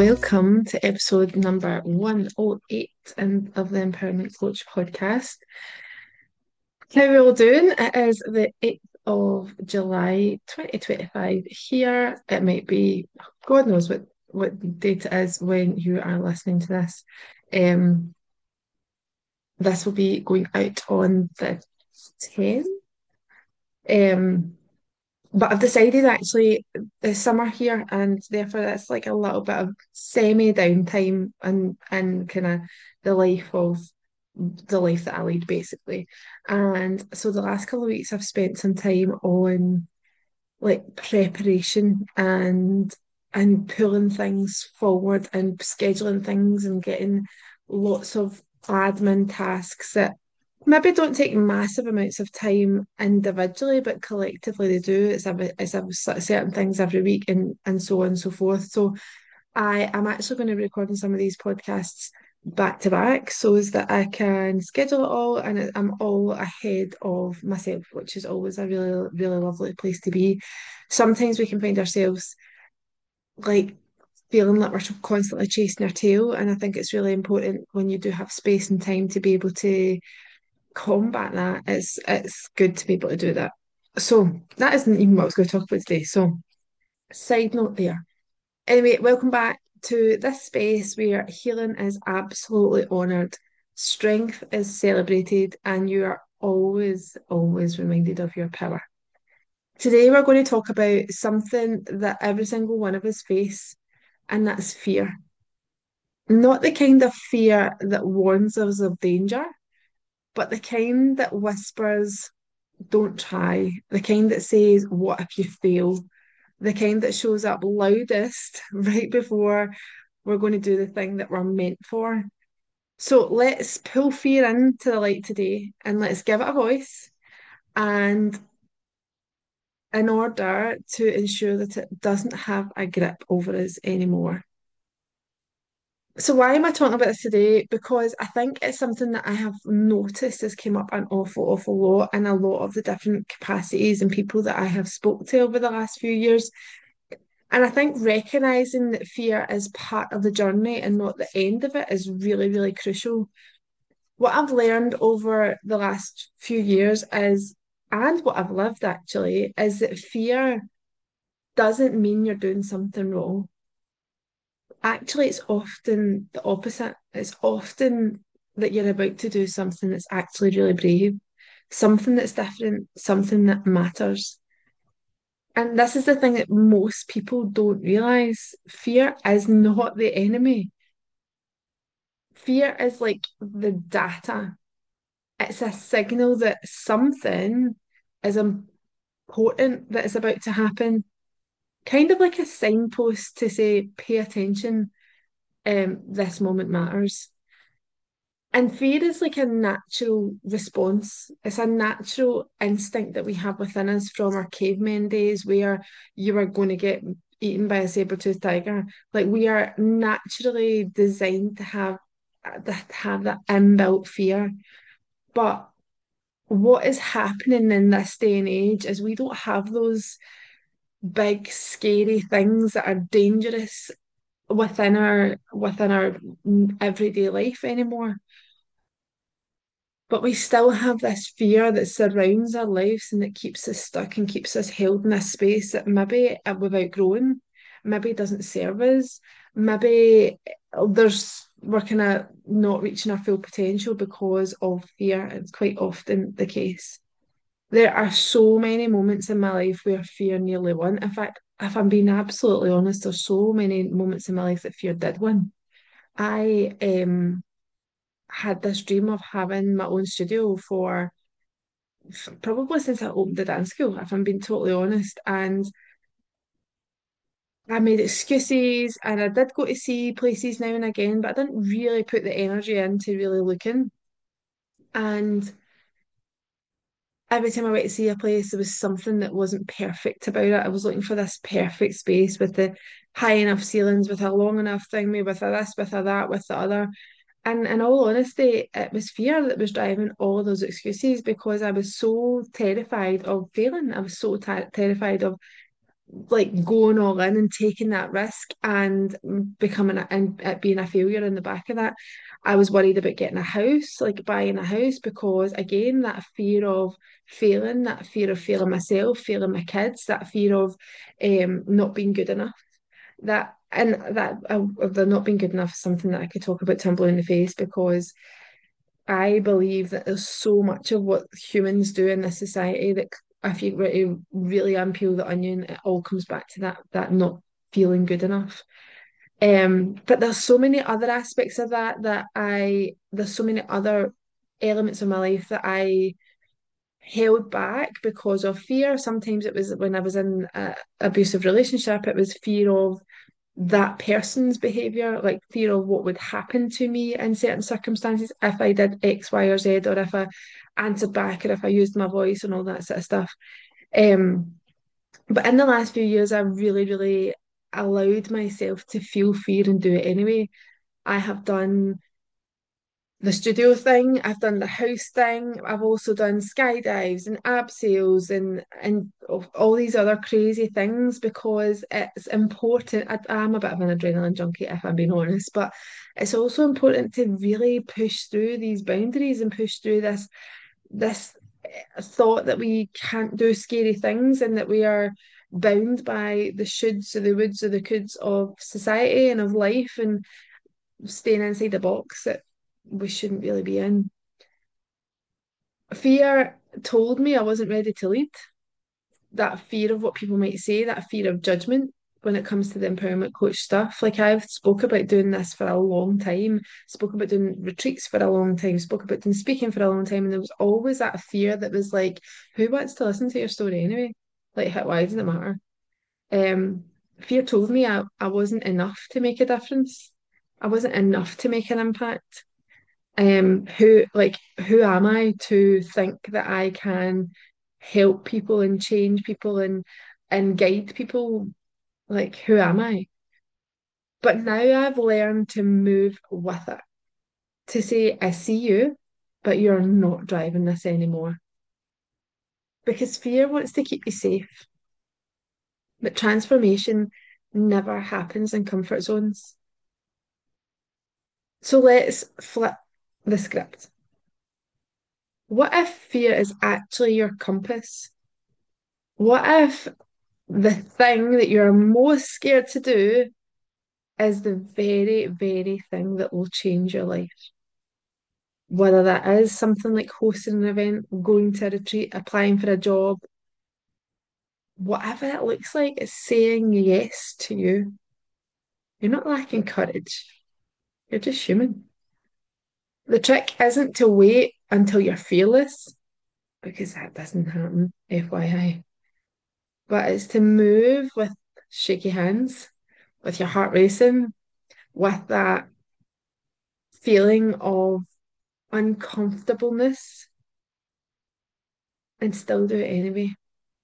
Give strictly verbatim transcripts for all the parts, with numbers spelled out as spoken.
welcome to episode number one oh eight in, of the Empowerment Coach podcast. How are we all doing? It is the eighth of July twenty twenty-five here. It might be, God knows what, what date it is when you are listening to this. Um, this will be going out on the tenth. Um, But I've decided actually the summer here, and therefore that's like a little bit of semi downtime and and kind of the life of the life that I lead basically. And so the last couple of weeks I've spent some time on like preparation and and pulling things forward and scheduling things and getting lots of admin tasks that maybe don't take massive amounts of time individually, but collectively they do. It's a, it's a certain things every week and and so on and so forth. So I am actually going to be recording some of these podcasts back to back so as that I can schedule it all and I'm all ahead of myself, which is always a really, really lovely place to be. Sometimes we can find ourselves like feeling like we're constantly chasing our tail, and I think it's really important when you do have space and time to be able to combat that. It's it's good to be able to do that. So that isn't even what I was going to talk about today. So side note there. Anyway, welcome back to this space where healing is absolutely honoured, strength is celebrated, and you are always, always reminded of your power. Today, we're going to talk about something that every single one of us face, and that's fear. Not the kind of fear that warns us of danger, but the kind that whispers, don't try, the kind that says, what if you fail? The kind that shows up loudest right before we're going to do the thing that we're meant for. So let's pull fear into the light today and let's give it a voice. And in order to ensure that it doesn't have a grip over us anymore. So why am I talking about this today? Because I think it's something that I have noticed has come up an awful, awful lot in a lot of the different capacities and people that I have spoke to over the last few years. And I think recognizing that fear is part of the journey and not the end of it is really, really crucial. What I've learned over the last few years is, and what I've lived actually, is that fear doesn't mean you're doing something wrong. Actually, it's often the opposite. It's often that you're about to do something that's actually really brave, something that's different, something that matters. And this is the thing that most people don't realize. Fear is not the enemy. Fear is like the data. It's a signal that something is important that is about to happen. Kind of like a signpost to say, pay attention, um, this moment matters. And fear is like a natural response. It's a natural instinct that we have within us from our caveman days where you are going to get eaten by a saber-toothed tiger. Like we are naturally designed to have to have that inbuilt fear. But what is happening in this day and age is we don't have those big scary things that are dangerous within our within our everyday life anymore. But we still have this fear that surrounds our lives and that keeps us stuck and keeps us held in this space that maybe uh, we've outgrown, maybe doesn't serve us, maybe there's we're kind of not reaching our full potential because of fear. It's quite often the case. There are so many moments in my life where fear nearly won. In fact, if I'm being absolutely honest, there's so many moments in my life that fear did win. I um had this dream of having my own studio for probably since I opened the dance school, if I'm being totally honest. And I made excuses and I did go to see places now and again, but I didn't really put the energy into really looking. And every time I went to see a place, there was something that wasn't perfect about it. I was looking for this perfect space with the high enough ceilings, with a long enough thingy, with a this, with a that, with the other. And in all honesty, it was fear that was driving all of those excuses because I was so terrified of failing. I was so ter terrified of like going all in and taking that risk and becoming a, and it being a failure in the back of that. I was worried about getting a house, like buying a house, because again, that fear of failing, that fear of failing myself, failing my kids, that fear of um not being good enough. That and that uh, of the not being good enough is something that I could talk about till I'm blue in the face, because I believe that there's so much of what humans do in this society that if you were to really unpeel the onion, it all comes back to that that not feeling good enough. Um, but there's so many other aspects of that that I there's so many other elements of my life that I held back because of fear. Sometimes it was when I was in an abusive relationship, it was fear of that person's behavior, like fear of what would happen to me in certain circumstances if I did X, Y, or Z, or if I answered back, or if I used my voice and all that sort of stuff. Um, but in the last few years, I really, really allowed myself to feel fear and do it anyway. I have done the studio thing, I've done the house thing, I've also done skydives and abseils and and all these other crazy things because it's important. I, I'm a bit of an adrenaline junkie, if I'm being honest, but it's also important to really push through these boundaries and push through this this thought that we can't do scary things and that we are bound by the shoulds or the woulds or the coulds of society and of life and staying inside the box that we shouldn't really be in. Fear told me I wasn't ready to lead. That fear of what people might say, that fear of judgment when it comes to the empowerment coach stuff. Like I've spoke about doing this for a long time, spoke about doing retreats for a long time, spoke about doing speaking for a long time, and there was always that fear that was like, who wants to listen to your story anyway? Like, why does it matter? Um, Fear told me I, I wasn't enough to make a difference. I wasn't enough to make an impact. Um, who like who am I to think that I can help people and change people and and guide people? Like, who am I? But now I've learned to move with it, to say, I see you, but you're not driving this anymore. Because fear wants to keep you safe, but transformation never happens in comfort zones. So let's flip the script. What if fear is actually your compass? What if the thing that you're most scared to do is the very, very thing that will change your life? Whether that is something like hosting an event, going to a retreat, applying for a job, whatever it looks like, it's saying yes to you. You're not lacking courage. You're just human. The trick isn't to wait until you're fearless, because that doesn't happen, F Y I. But it's to move with shaky hands, with your heart racing, with that feeling of uncomfortableness, and still do it anyway.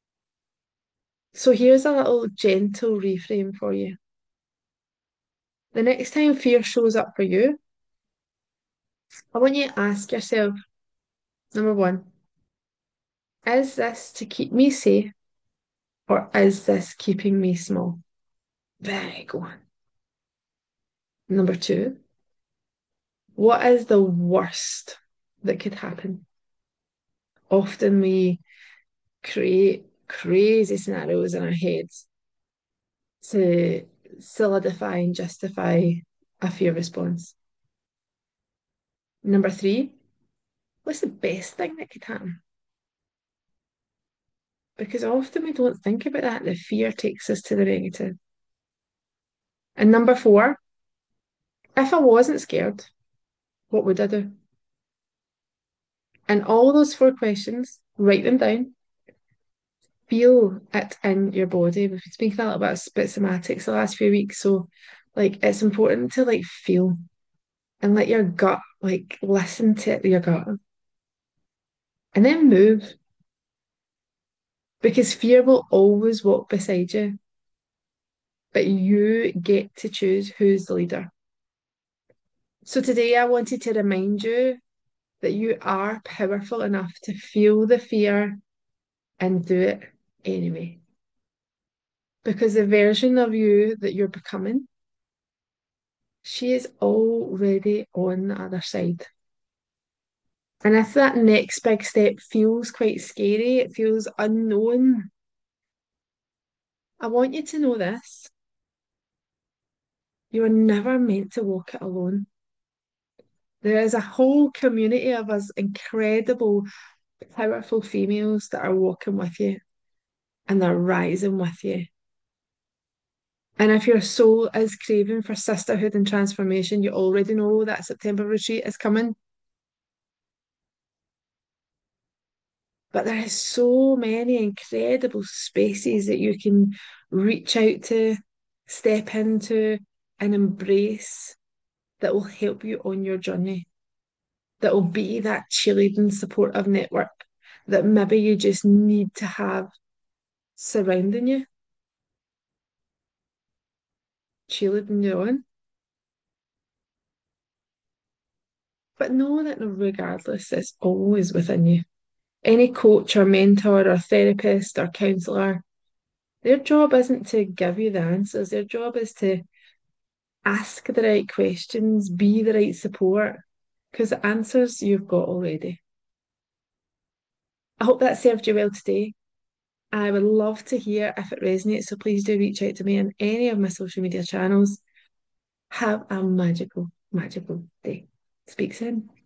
So here's a little gentle reframe for you. The next time fear shows up for you, I want you to ask yourself, number one, is this to keep me safe or is this keeping me small? Very good one. Number two, what is the worst that could happen? Often we create crazy scenarios in our heads to solidify and justify a fear response. Number three, what's the best thing that could happen? Because often we don't think about that. The fear takes us to the negative. And number four, if I wasn't scared, what would I do? And all those four questions, write them down, feel it in your body. We've been speaking a little bit about somatics the last few weeks. So like it's important to like feel and let your gut like listen to your gut and then move because fear will always walk beside you, but you get to choose who's the leader. So today I wanted to remind you that you are powerful enough to feel the fear and do it anyway. because the version of you that you're becoming, she is already on the other side. And if that next big step feels quite scary, it feels unknown, I want you to know this. You are never meant to walk it alone. There is a whole community of us incredible, powerful females that are walking with you and they're rising with you. And if your soul is craving for sisterhood and transformation, you already know that September retreat is coming. But there is so many incredible spaces that you can reach out to, step into, and embrace that will help you on your journey, that will be that cheerleading supportive network that maybe you just need to have surrounding you, cheerleading you on. But know that regardless, it's always within you. Any coach or mentor or therapist or counselor, their job isn't to give you the answers. Their job is to ask the right questions, be the right support, because the answers you've got already. I hope that served you well today. I would love to hear if it resonates, so please do reach out to me on any of my social media channels. Have a magical, magical day. Speak soon.